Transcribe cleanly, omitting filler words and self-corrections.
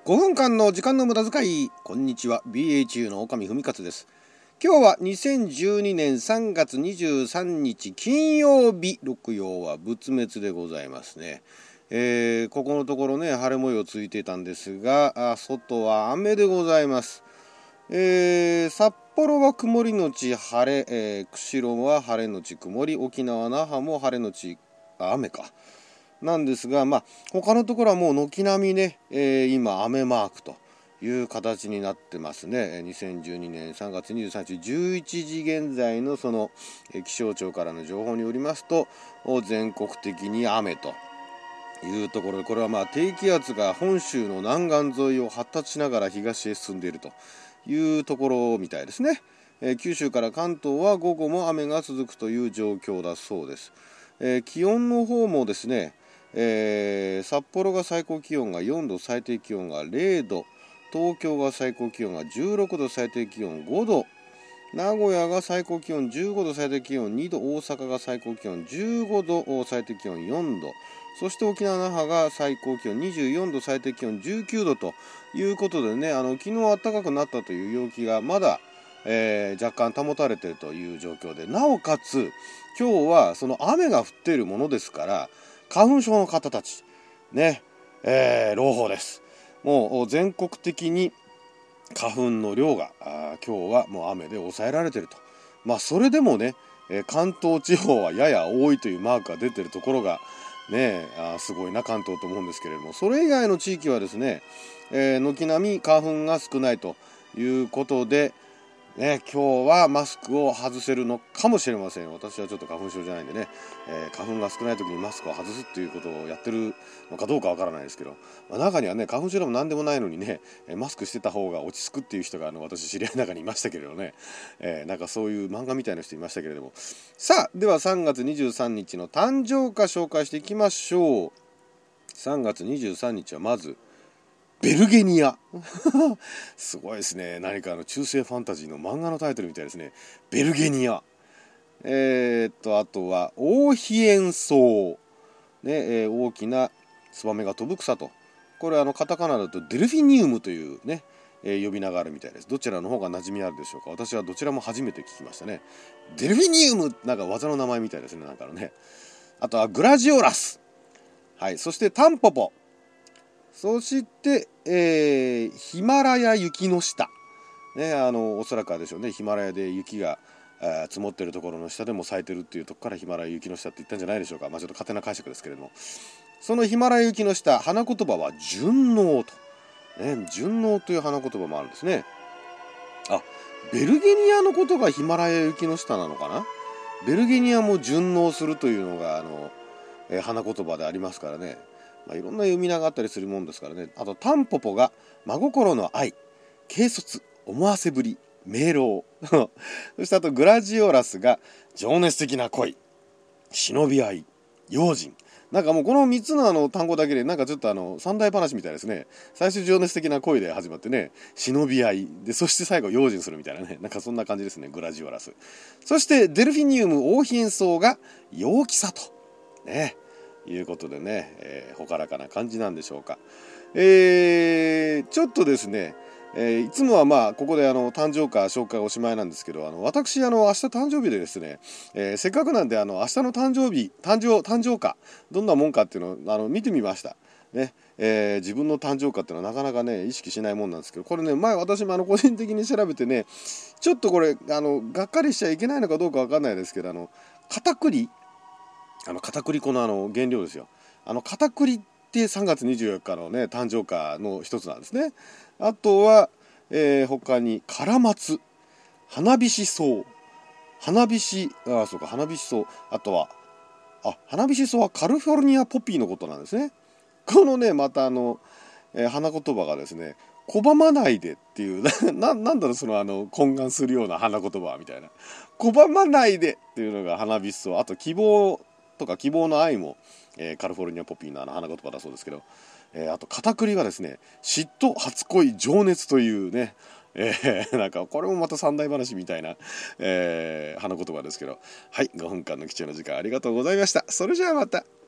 5分間の時間の無駄遣い。こんにちは、 BHU の岡見文勝です。今日は2012年3月23日金曜日、六曜は仏滅でございますね。ここのところね、晴れ模様ついていたんですが、外は雨でございます。札幌は曇りのち晴れ、釧路は晴れのち曇り、沖縄那覇も晴れのち雨かなんですが、他のところはもう軒並みね、今雨マークという形になってますね。2012年3月23日11時現在のその気象庁からの情報によりますと、全国的に雨というところで、これは低気圧が本州の南岸沿いを発達しながら東へ進んでいるというところみたいですね。九州から関東は午後も雨が続くという状況だそうです。気温の方もですね、札幌が最高気温が4度、最低気温が0度、東京が最高気温が16度、最低気温5度、名古屋が最高気温15度、最低気温2度、大阪が最高気温15度、最低気温4度、そして沖縄・那覇が最高気温24度、最低気温19度ということでね、昨日暖かくなったという陽気がまだ、若干保たれているという状況で、なおかつ今日はその雨が降っているものですから、花粉症の方たちね、朗報です。もう全国的に花粉の量が今日はもう雨で抑えられていると。それでもね、関東地方はやや多いというマークが出ているところがね、すごいな関東と思うんですけれども、それ以外の地域はですね、軒並み花粉が少ないということでね、今日はマスクを外せるのかもしれません。私はちょっと花粉症じゃないんでね、花粉が少ない時にマスクを外すっていうことをやってるのかどうかわからないですけど、中にはね、花粉症でも何でもないのにね、マスクしてた方が落ち着くっていう人が私知り合いの中にいましたけれどね、なんかそういう漫画みたいな人いましたけれども、さあでは3月23日の誕生花紹介していきましょう。3月23日はまずベルゲニアすごいですね。何か中世ファンタジーの漫画のタイトルみたいですね。ベルゲニア。あとはオーヒエンソウ、ね、大きなツバメが飛ぶ草と。これカタカナだとデルフィニウムというね、呼び名があるみたいです。どちらの方が馴染みあるでしょうか。私はどちらも初めて聞きましたね。デルフィニウム、なんか技の名前みたいですね。なんかね。あとはグラジオラス。はい。そしてタンポポ。そして、ヒマラヤ雪の下、ね、おそらくはでしょうね、ヒマラヤで雪が積もっているところの下でも咲いてるっていうところからヒマラヤ雪の下って言ったんじゃないでしょうか。ちょっと勝手な解釈ですけれども、そのヒマラヤ雪の下、花言葉は順応と、ね、順応という花言葉もあるんですね。ベルゲニアのことがヒマラヤ雪の下なのかな。ベルゲニアも順応するというのが花言葉でありますからね。いろんな読み名があったりするもんですからね。あとタンポポが真心の愛、軽率、思わせぶり、明朗そしてあとグラジオラスが情熱的な恋、忍び合い、用心。なんかもうこの3つの単語だけでなんかちょっと三大話みたいですね。最初情熱的な恋で始まってね、忍び合いで、そして最後用心するみたいなね、なんかそんな感じですね、グラジオラス。そしてデルフィニウムオーヒエンソウが陽気さとね、いうことでね、朗らかな感じなんでしょうか。ちょっとですね、いつもはここで誕生花紹介おしまいなんですけど、私明日誕生日でですね、せっかくなんで明日の誕生花どんなもんかっていうのを見てみましたね。自分の誕生花っていうのはなかなかね意識しないもんなんですけど、これね前私も個人的に調べてね、ちょっとこれがっかりしちゃいけないのかどうかわかんないですけど、片栗片栗粉の原料ですよ。片栗って3月24日のね誕生花の一つなんですね。あとは、他にカラマツ、花火しそう、花火しそう。あとは花火しそうはカリフォルニアポピーのことなんですね。このねまた花言葉がですね、拒まないでっていうなんだろう、その懇願するような花言葉みたいな、拒まないでっていうのが花火しそう。あと希望とか希望の愛も、カリフォルニアポピーの花言葉だそうですけど、あと片栗がですね、嫉妬、初恋、情熱というね、なんかこれもまた三大話みたいな、花言葉ですけど、はい、5分間の貴重な時間ありがとうございました。それじゃあまた。